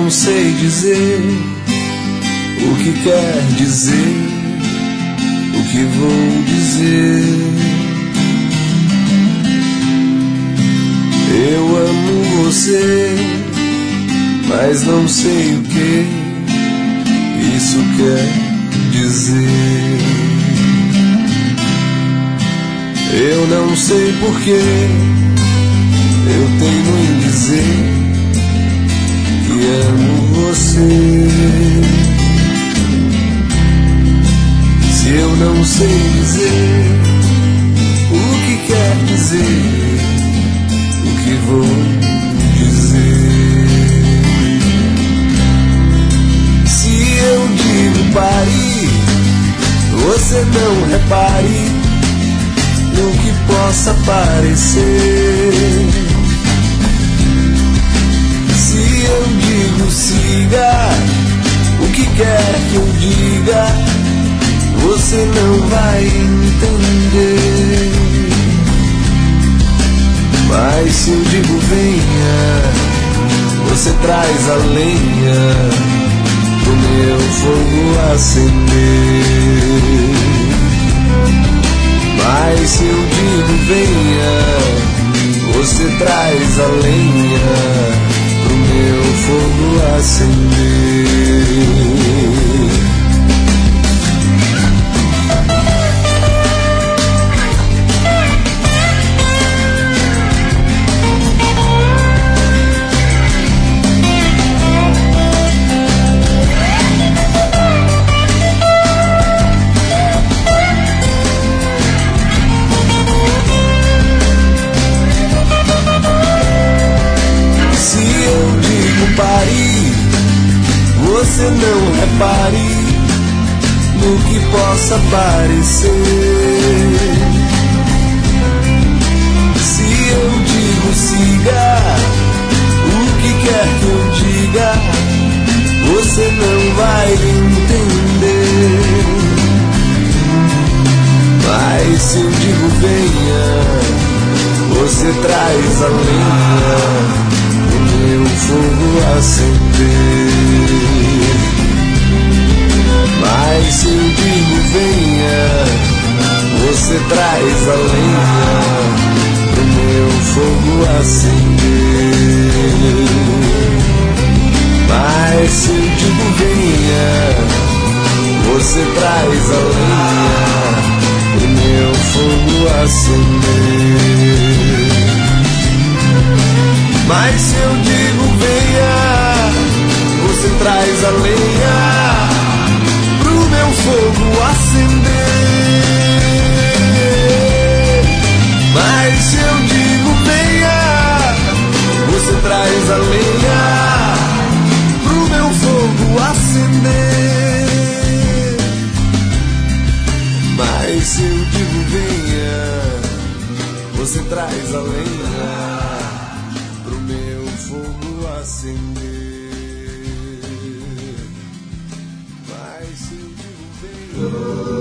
não sei dizer o que quer dizer, o que vou dizer. Eu amo você, mas não sei o que isso quer dizer. Eu não sei porquê, eu teimo em dizer que amo você. Se eu não sei dizer o que quer dizer, o que vou dizer? Se eu digo pare, você não repare no que possa parecer. Se eu digo siga, o que quer que eu diga, você não vai entender. Mas se eu digo venha, você traz a lenha pro meu fogo acender. Mas se eu digo venha, você traz a lenha pro meu fogo acender. Você não repare no que possa parecer. Se eu digo siga, o que quer que eu diga, você não vai entender. Mas se eu digo venha, você traz a lenha pro meu fogo acender. Mas se eu digo venha, você traz a lenha pro meu fogo acender. Mas se eu digo venha, você traz a lenha pro meu fogo acender. Mas se eu digo venha, você traz a lenha pro meu fogo acender. Mas se eu digo venha, você traz a lenha pro meu fogo acender. Mas se eu digo venha, você traz a lenha pro meu fogo acender. Mas se eu digo venha,